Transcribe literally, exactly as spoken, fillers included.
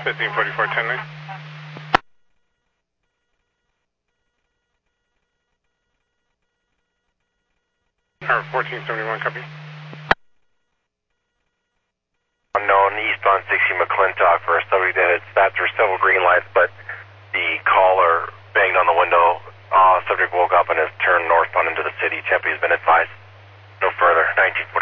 fifteen forty-four, ten nine. Or fourteen seventy-one, copy. Unknown eastbound sixty McClintock for a subject that had stopped for several green lights, but the caller banged on the window. Uh, subject woke up and has turned northbound into the city. Tempe has been advised. No further. nineteen